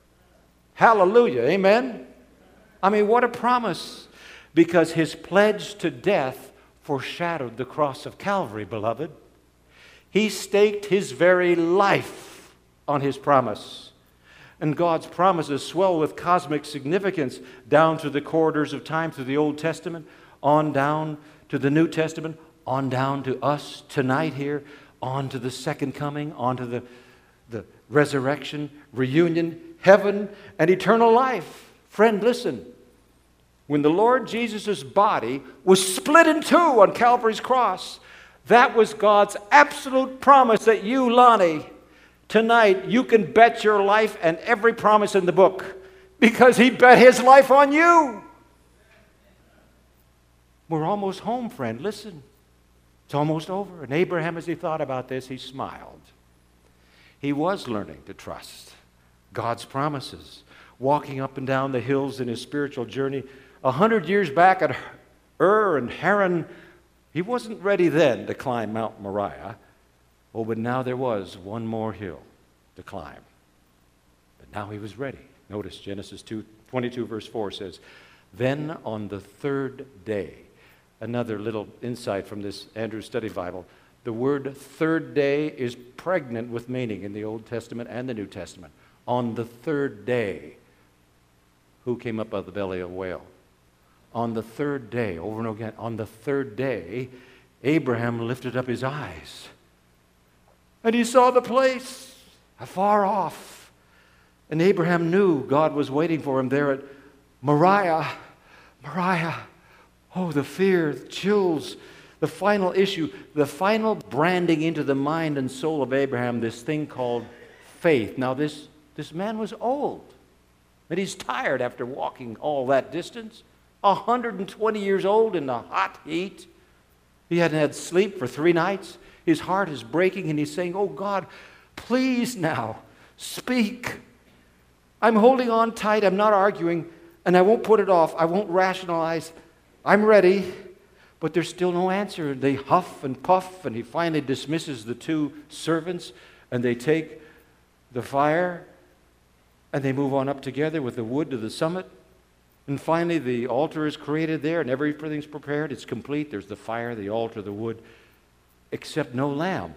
Hallelujah, amen? I mean, what a promise, because his pledge to death foreshadowed the cross of Calvary, beloved. He staked his very life on his promise. And God's promises swell with cosmic significance down through the corridors of time, through the Old Testament, on down to the New Testament, on down to us tonight here, on to the second coming, on to the, the resurrection, reunion, heaven, and eternal life. Friend, listen. When the Lord Jesus' body was split in two on Calvary's cross, that was God's absolute promise that you, Lonnie, tonight you can bet your life and every promise in the book, because he bet his life on you. We're almost home, friend. Listen. It's almost over. And Abraham, as he thought about this, he smiled. He was learning to trust God's promises, walking up and down the hills in his spiritual journey. A hundred years back at Ur and Haran, he wasn't ready then to climb Mount Moriah. Oh, but now there was one more hill to climb. But now he was ready. Notice Genesis two, twenty-two, verse four says, "Then on the third day," another little insight from this Andrews Study Bible, the word third day is pregnant with meaning in the Old Testament and the New Testament. On the third day, who came up out of the belly of a whale? On the third day, over and over again, on the third day, Abraham lifted up his eyes, and he saw the place afar off. And Abraham knew God was waiting for him there at Moriah. Moriah. Oh, the fear, the chills, the final issue, the final branding into the mind and soul of Abraham, this thing called faith. Now, this, this man was old, and he's tired after walking all that distance. one hundred twenty years old in the hot heat. He hadn't had sleep for three nights. His heart is breaking, and he's saying, "Oh, God, please now, speak. I'm holding on tight. I'm not arguing, and I won't put it off. I won't rationalize. I'm ready." But there's still no answer. They huff and puff, and he finally dismisses the two servants, and they take the fire, and they move on up together with the wood to the summit. And finally, the altar is created there, and everything's prepared. It's complete. There's the fire, the altar, the wood, except no lamb.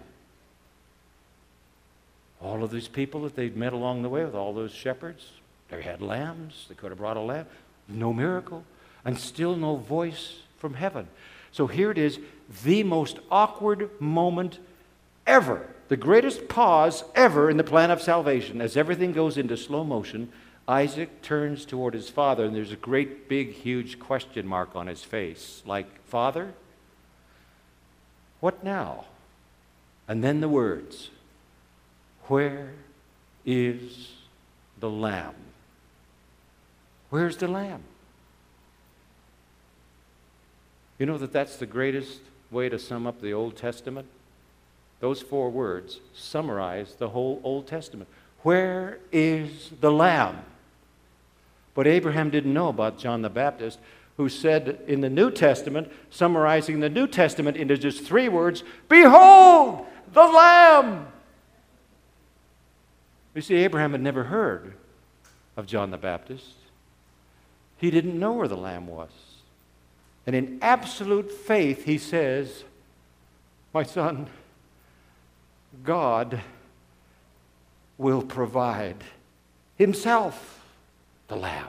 All of these people that they'd met along the way with all those shepherds, they had lambs. They could have brought a lamb. No miracle. And still no voice from heaven. So here it is, the most awkward moment ever, the greatest pause ever in the plan of salvation. As everything goes into slow motion, Isaac turns toward his father, and there's a great, big, huge question mark on his face. Like, "Father, what now?" And then the words, "Where is the lamb?" Where's the lamb? You know that that's the greatest way to sum up the Old Testament? Those four words summarize the whole Old Testament. Where is the lamb? But Abraham didn't know about John the Baptist, who said in the New Testament, summarizing the New Testament into just three words, "Behold, the Lamb!" You see, Abraham had never heard of John the Baptist. He didn't know where the Lamb was. And in absolute faith, he says, "My son, God will provide himself the Lamb."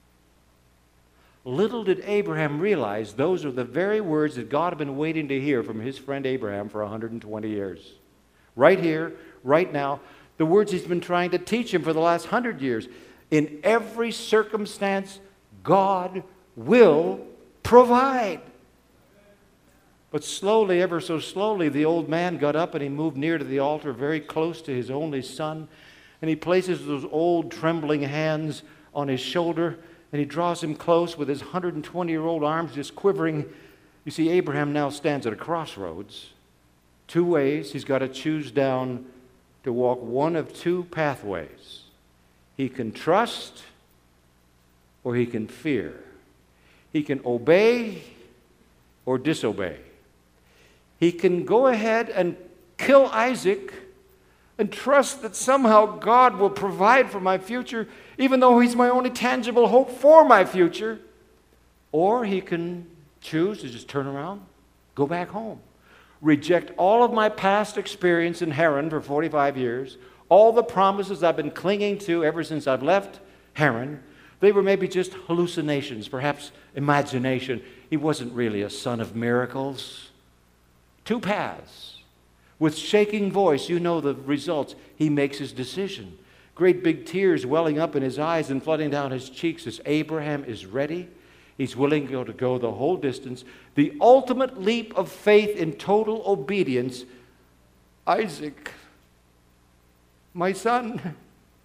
Little did Abraham realize those are the very words that God had been waiting to hear from his friend Abraham for one hundred twenty years. Right here, right now, the words he's been trying to teach him for the last hundred years. In every circumstance, God will provide. But slowly, ever so slowly, the old man got up and he moved near to the altar, very close to his only son, and he places those old trembling hands on his shoulder, and he draws him close with his one hundred twenty-year-old arms just quivering. You see, Abraham now stands at a crossroads. Two ways. He's got to choose down to walk one of two pathways. He can trust or he can fear. He can obey or disobey. He can go ahead and kill Isaac and trust that somehow God will provide for my future, even though he's my only tangible hope for my future. Or he can choose to just turn around, go back home, reject all of my past experience in Haran for forty-five years, all the promises I've been clinging to ever since I've left Haran. They were maybe just hallucinations, perhaps imagination. He wasn't really a son of miracles. Two paths. With shaking voice, you know the results. He makes his decision. Great big tears welling up in his eyes and flooding down his cheeks as Abraham is ready. He's willing to go, to go the whole distance. The ultimate leap of faith in total obedience. "Isaac, my son,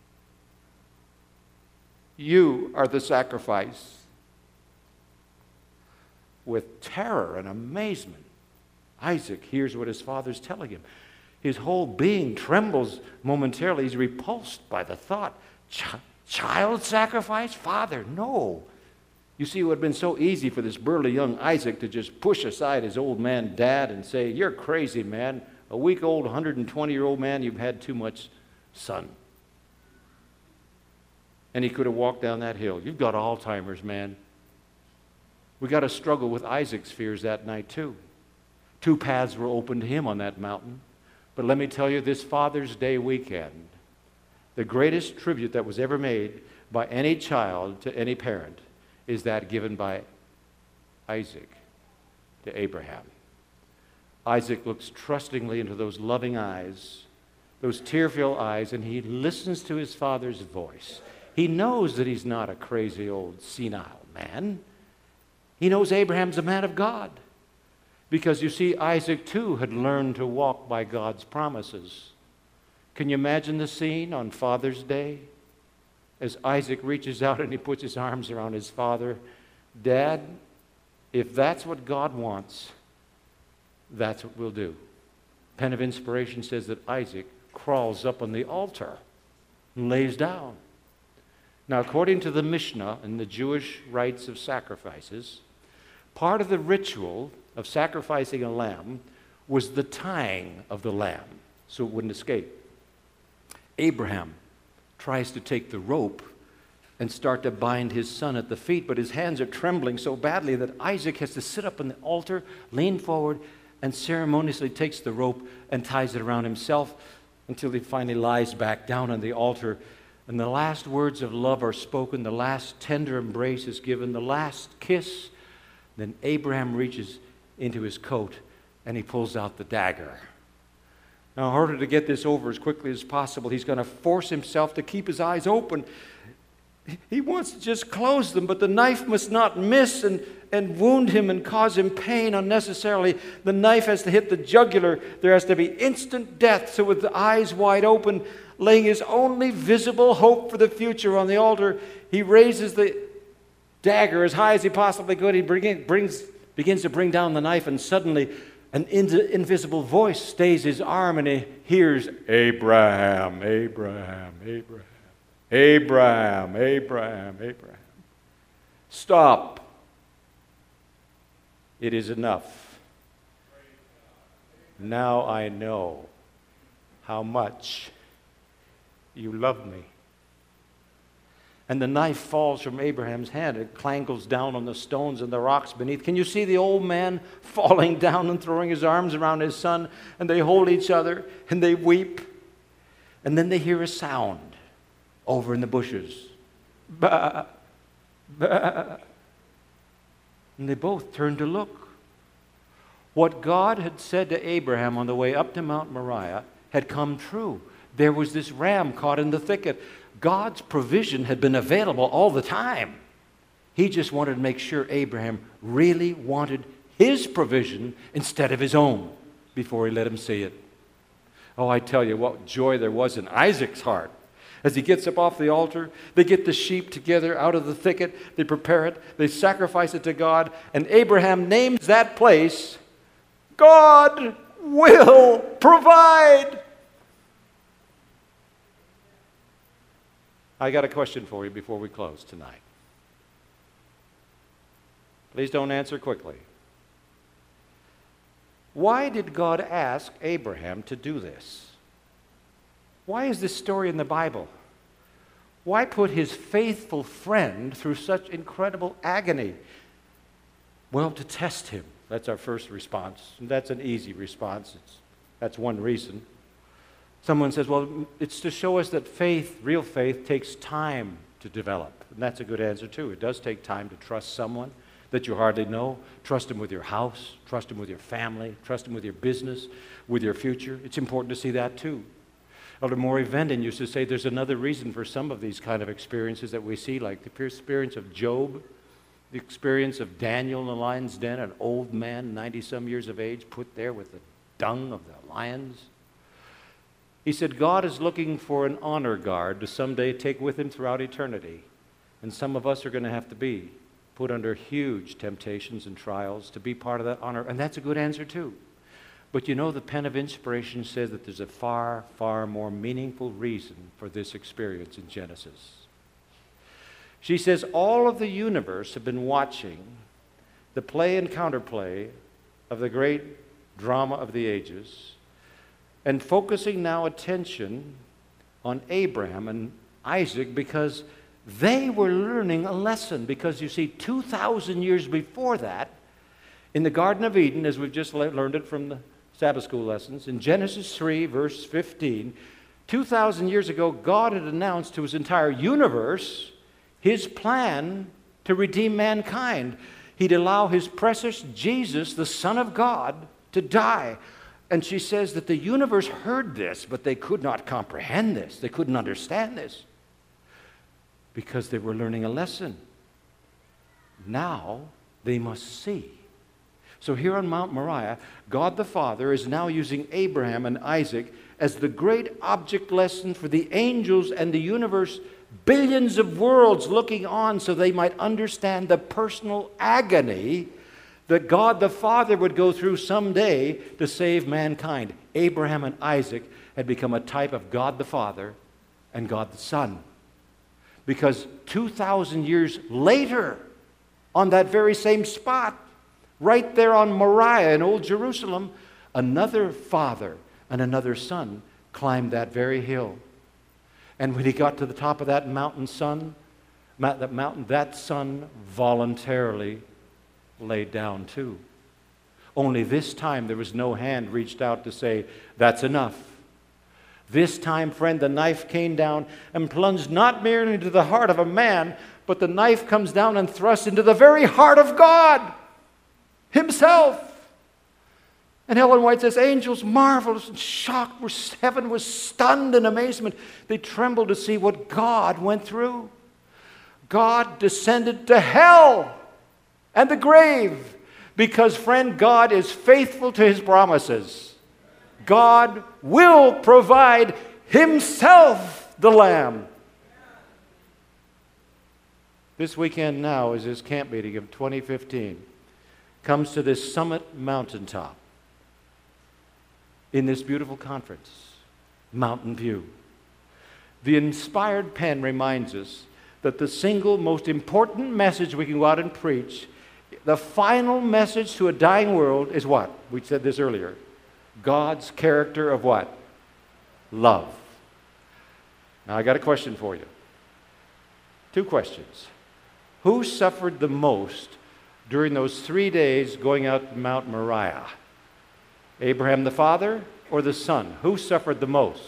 you are the sacrifice." With terror and amazement, Isaac hears what his father's telling him. His whole being trembles momentarily. He's repulsed by the thought. Ch- child sacrifice? Father, no. You see, it would have been so easy for this burly young Isaac to just push aside his old man dad and say, you're crazy, man. A week-old, one hundred twenty-year-old man, you've had too much son. And he could have walked down that hill. You've got Alzheimer's, man. We got to struggle with Isaac's fears that night, too. Two paths were open to him on that mountain. But let me tell you, this Father's Day weekend, the greatest tribute that was ever made by any child to any parent is that given by Isaac to Abraham. Isaac looks trustingly into those loving eyes, those tear-filled eyes, and he listens to his father's voice. He knows that he's not a crazy old senile man. He knows Abraham's a man of God. Because you see, Isaac too had learned to walk by God's promises. Can you imagine the scene on Father's Day? As Isaac reaches out and he puts his arms around his father. Dad, if that's what God wants, that's what we'll do. Pen of Inspiration says that Isaac crawls up on the altar and lays down. Now, according to the Mishnah and the Jewish rites of sacrifices, part of the ritual of sacrificing a lamb was the tying of the lamb so it wouldn't escape. Abraham tries to take the rope and start to bind his son at the feet, but his hands are trembling so badly that Isaac has to sit up on the altar, lean forward, and ceremoniously takes the rope and ties it around himself until he finally lies back down on the altar. And the last words of love are spoken, the last tender embrace is given, the last kiss. Then Abraham reaches into his coat and he pulls out the dagger. Now, in order to get this over as quickly as possible, he's going to force himself to keep his eyes open. He wants to just close them, but the knife must not miss and, and wound him and cause him pain unnecessarily. The knife has to hit the jugular. There has to be instant death. So with the eyes wide open, laying his only visible hope for the future on the altar, he raises the dagger as high as he possibly could. He bring, brings, begins to bring down the knife, and suddenly an in, invisible voice stays his arm, and he hears, Abraham, Abraham, Abraham. Abraham, Abraham, Abraham. Stop. It is enough. Now I know how much you love me. And the knife falls from Abraham's hand. It clangles down on the stones and the rocks beneath. Can you see the old man falling down and throwing his arms around his son? And they hold each other and they weep. And then they hear a sound over in the bushes. Bah, bah. And they both turn to look. What God had said to Abraham on the way up to Mount Moriah had come true. There was this ram caught in the thicket. God's provision had been available all the time. He just wanted to make sure Abraham really wanted his provision instead of his own before he let him see it. Oh, I tell you what joy there was in Isaac's heart. As he gets up off the altar, they get the sheep together out of the thicket, they prepare it, they sacrifice it to God, and Abraham names that place, God will provide. I got a question for you before we close tonight. Please don't answer quickly. Why did God ask Abraham to do this? Why is this story in the Bible? Why put his faithful friend through such incredible agony? Well, to test him. That's our first response. And that's an easy response. It's, that's one reason. Someone says, well, it's to show us that faith, real faith, takes time to develop. And that's a good answer, too. It does take time to trust someone that you hardly know. Trust him with your house. Trust him with your family. Trust him with your business, with your future. It's important to see that, too. Elder Maury Venden used to say there's another reason for some of these kind of experiences that we see, like the experience of Job, the experience of Daniel in the lion's den, an old man, ninety-some years of age, put there with the dung of the lions. He said God is looking for an honor guard to someday take with him throughout eternity. And some of us are going to have to be put under huge temptations and trials to be part of that honor. And that's a good answer, too. But you know, the pen of inspiration says that there's a far, far more meaningful reason for this experience in Genesis. She says all of the universe have been watching the play and counterplay of the great drama of the ages and focusing now attention on Abraham and Isaac because they were learning a lesson. Because you see, two thousand years before that, in the Garden of Eden, as we've just le- learned it from the Sabbath school lessons, in Genesis three, verse fifteen, two thousand years ago, God had announced to his entire universe his plan to redeem mankind. He'd allow his precious Jesus, the Son of God, to die. And she says that the universe heard this, but they could not comprehend this. They couldn't understand this because they were learning a lesson. Now they must see. So here on Mount Moriah, God the Father is now using Abraham and Isaac as the great object lesson for the angels and the universe, billions of worlds looking on so they might understand the personal agony that God the Father would go through someday to save mankind. Abraham and Isaac had become a type of God the Father and God the Son. Because two thousand years later, on that very same spot, right there on Moriah in Old Jerusalem, another father and another son climbed that very hill. And when he got to the top of that mountain, son, that mountain, that son voluntarily laid down too. Only this time there was no hand reached out to say, that's enough. This time, friend, the knife came down and plunged not merely into the heart of a man, but the knife comes down and thrusts into the very heart of God himself. And Ellen White says, angels marveled and shocked. Heaven was stunned in amazement. They trembled to see what God went through. God descended to hell and the grave because, friend, God is faithful to his promises. God will provide himself the Lamb. This weekend now, as his camp meeting of twenty fifteen comes to this summit mountaintop in this beautiful conference, Mountain View. The inspired pen reminds us that the single most important message we can go out and preach, the final message to a dying world is what? We said this earlier. God's character of what? Love. Now I got a question for you. Two questions. Who suffered the most during those three days going out to Mount Moriah? Abraham the father or the son? Who suffered the most?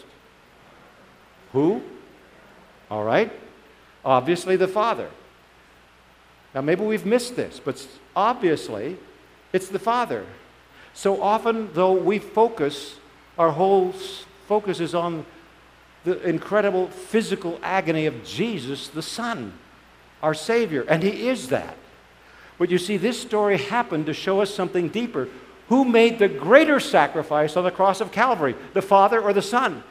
Who? All right. Obviously the father. Now maybe we've missed this, but obviously it's the father. So often, though, we focus, our whole focus is on the incredible physical agony of Jesus, the Son, our Savior, and he is that. But you see, this story happened to show us something deeper. Who made the greater sacrifice on the cross of Calvary, the Father or the Son?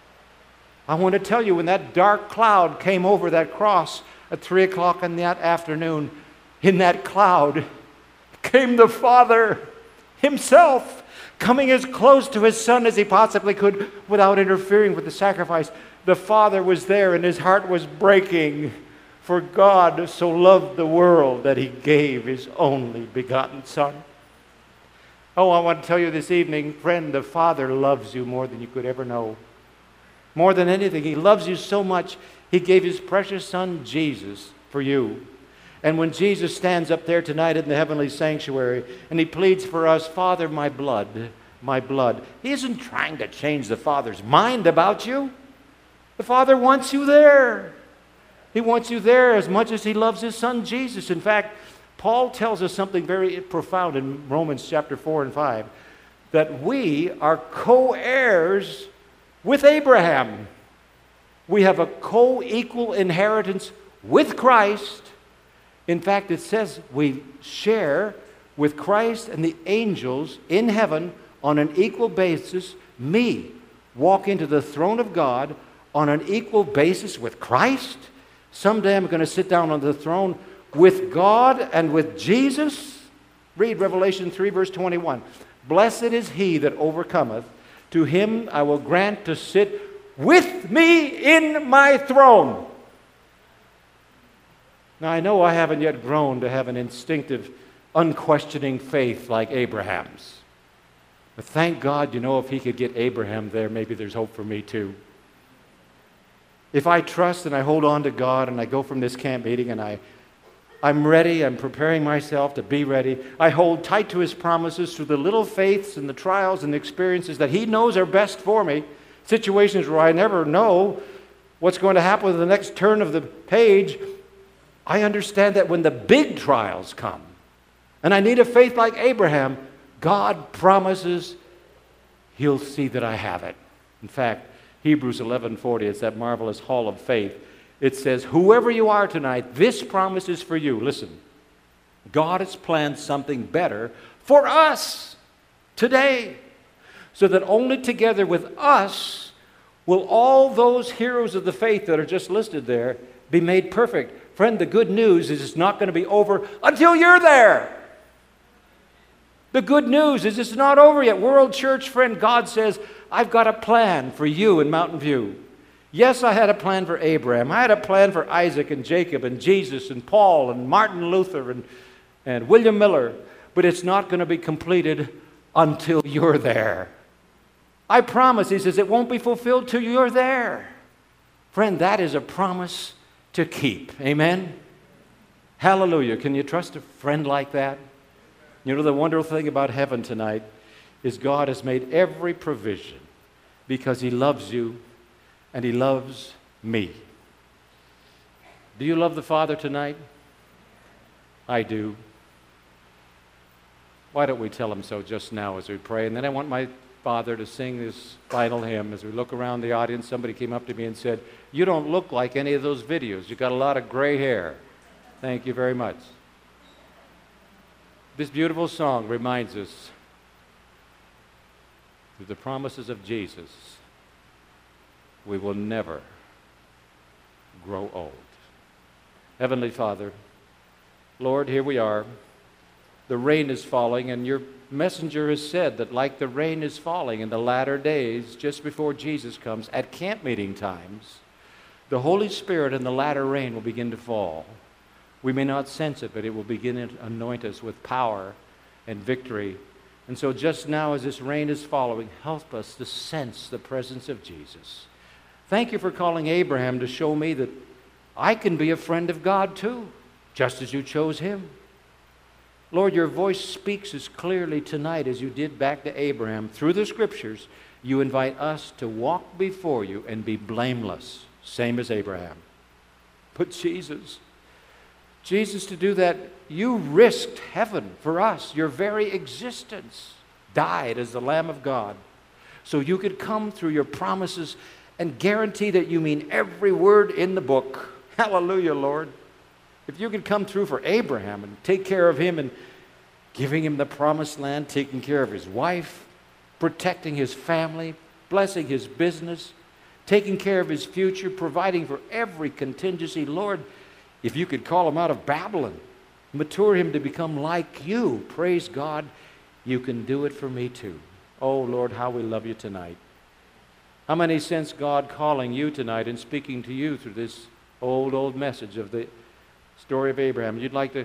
I want to tell you, when that dark cloud came over that cross at three o'clock in that afternoon, in that cloud came the Father himself, coming as close to his Son as he possibly could without interfering with the sacrifice. The Father was there and his heart was breaking, for God so loved the world that he gave his only begotten Son. Oh, I want to tell you this evening, friend, the Father loves you more than you could ever know. More than anything, he loves you so much, he gave his precious Son, Jesus, for you. And when Jesus stands up there tonight in the heavenly sanctuary and he pleads for us, Father, my blood, my blood, he isn't trying to change the Father's mind about you. The Father wants you there. He wants you there as much as he loves his Son, Jesus. In fact, Paul tells us something very profound in Romans chapter four and five, that we are co-heirs with Abraham. We have a co-equal inheritance with Christ. In fact, it says we share with Christ and the angels in heaven on an equal basis. Me walk into the throne of God on an equal basis with Christ. Someday I'm going to sit down on the throne with God and with Jesus. Read Revelation three, verse twenty-one. Blessed is he that overcometh. To him I will grant to sit with me in my throne. Now, I know I haven't yet grown to have an instinctive, unquestioning faith like Abraham's. But thank God, you know, if he could get Abraham there, maybe there's hope for me too. If I trust and I hold on to God and I go from this camp meeting and I, I'm ready, I'm preparing myself to be ready, I hold tight to his promises through the little faiths and the trials and the experiences that he knows are best for me, situations where I never know what's going to happen with the next turn of the page, I understand that when the big trials come, and I need a faith like Abraham, God promises he'll see that I have it. In fact, Hebrews eleven forty, it's that marvelous hall of faith. It says, whoever you are tonight, this promise is for you. Listen, God has planned something better for us today, so that only together with us will all those heroes of the faith that are just listed there be made perfect. Friend, the good news is it's not going to be over until you're there. The good news is it's not over yet. World Church, friend, God says, I've got a plan for you in Mountain View. Yes, I had a plan for Abraham. I had a plan for Isaac and Jacob and Jesus and Paul and Martin Luther and, and William Miller, but it's not going to be completed until you're there. I promise, he says, it won't be fulfilled till you're there. Friend, that is a promise to keep. Amen? Hallelujah. Can you trust a friend like that? You know, the wonderful thing about heaven tonight is God has made every provision because he loves you and he loves me. Do you love the Father tonight? I do. Why don't we tell him so just now as we pray? And then I want my Father to sing this final hymn. As we look around the audience, somebody came up to me and said, you don't look like any of those videos. You've got a lot of gray hair. Thank you very much. This beautiful song reminds us through the promises of Jesus, we will never grow old. Heavenly Father, Lord, here we are. The rain is falling, and your messenger has said that like the rain is falling in the latter days, just before Jesus comes, at camp meeting times, the Holy Spirit and the latter rain will begin to fall. We may not sense it, but it will begin to anoint us with power and victory. And so just now as this rain is following, help us to sense the presence of Jesus. Thank you for calling Abraham to show me that I can be a friend of God too, just as you chose him. Lord, your voice speaks as clearly tonight as you did back to Abraham. Through the Scriptures, you invite us to walk before you and be blameless, same as Abraham. But Jesus, Jesus, to do that, you risked heaven for us. Your very existence died as the Lamb of God, so you could come through your promises and guarantee that you mean every word in the book. Hallelujah, Lord. If you could come through for Abraham and take care of him and giving him the promised land, taking care of his wife, protecting his family, blessing his business, taking care of his future, providing for every contingency, Lord, if you could call him out of Babylon, mature him to become like you, praise God, you can do it for me too. Oh, Lord, how we love you tonight. How many sense God calling you tonight and speaking to you through this old, old message of the story of Abraham? You'd like to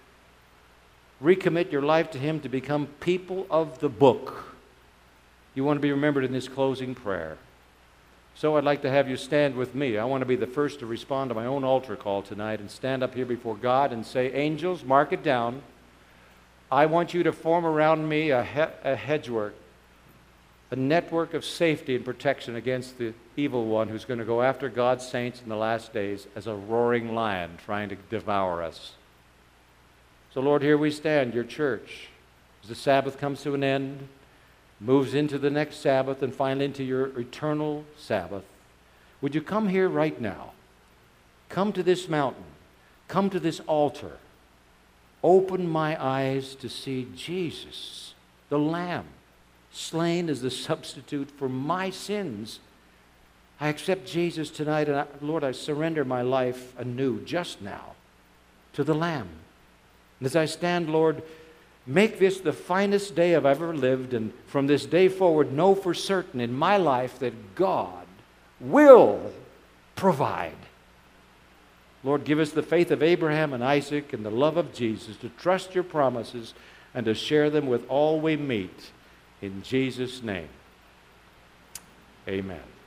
recommit your life to him to become people of the book. You want to be remembered in this closing prayer. So I'd like to have you stand with me. I want to be the first to respond to my own altar call tonight and stand up here before God and say, angels, mark it down. I want you to form around me a, he- a hedgework, a network of safety and protection against the evil one who's going to go after God's saints in the last days as a roaring lion trying to devour us. So Lord, here we stand, your church. As the Sabbath comes to an end, moves into the next Sabbath, and finally into your eternal Sabbath, would you come here right now? Come to this mountain. Come to this altar. Open my eyes to see Jesus, the Lamb, slain as the substitute for my sins. I accept Jesus tonight, and I, Lord, I surrender my life anew just now to the Lamb. And as I stand, Lord, Make this the finest day I've ever lived, and from this day forward, know for certain in my life that God will provide. Lord, give us the faith of Abraham and Isaac and the love of Jesus to trust your promises and to share them with all we meet. In Jesus' name, amen.